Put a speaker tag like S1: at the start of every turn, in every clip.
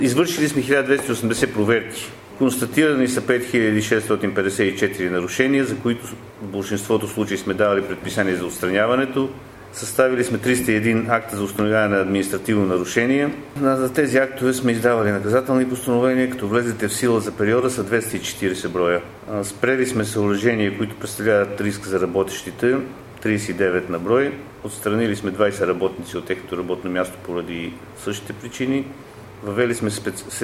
S1: Извършили сме 1280 проверки. Констатирани са 5654 нарушения, за които в большинството случаи сме давали предписание за отстраняването. Съставили сме 301 акта за установяване на административно нарушение. За тези актове сме издавали наказателни постановления, като влезлите в сила за периода са 240 броя. Спрели сме съоръжения, които представляват риск за работещите, 39 на брой. Отстранили сме 20 работници от техното работно място поради същите причини. Въвели сме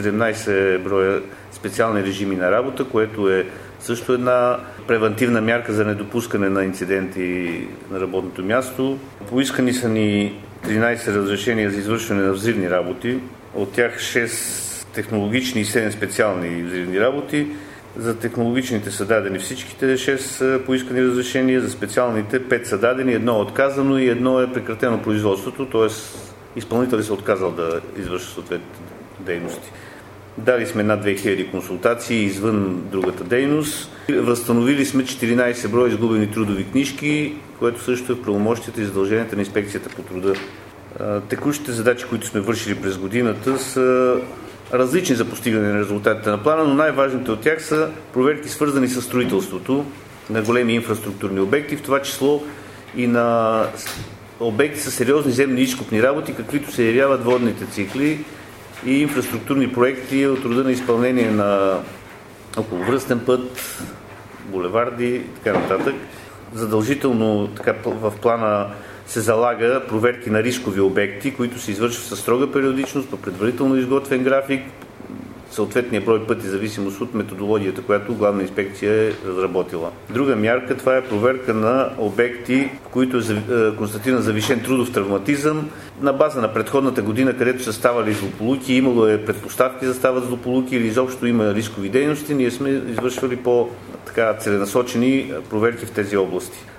S1: 17 броя специални режими на работа, което е също една превантивна мярка за недопускане на инциденти на работното място. Поискани са ни 13 разрешения за извършване на взривни работи, от тях 6 технологични и 7 специални взривни работи. За технологичните са дадени всичките 6 поискани разрешения, за специалните 5 са дадени, едно е отказано и едно е прекратено производството, т.е. изпълнителят се отказал да извърши съответните дейности. Дали сме над 2000 консултации извън другата дейност. Възстановили сме 14 броя изгубени трудови книжки, което също е в правомощията и задълженията на инспекцията по труда. Текущите задачи, които сме вършили през годината, са различни за постигане на резултатите на плана, но най-важните от тях са проверки, свързани с строителството на големи инфраструктурни обекти, в това число и на обекти с сериозни земни изкопни работи, каквито се явяват водните цикли и инфраструктурни проекти от рода на изпълнение на околовръстен път, булеварди и така нататък. Задължително в плана се залага проверки на рискови обекти, които се извършват със строга периодичност, по предварително изготвен график, съответния брой пъти, зависимост от методологията, която главна инспекция е разработила. Друга мярка, това е проверка на обекти, в които е констатиран завишен трудов травматизъм на база на предходната година, където са ставали злополуки, имало е предпоставки за стават злополуки или изобщо има рискови дейности. Ние сме извършвали по-целенасочени проверки в тези области.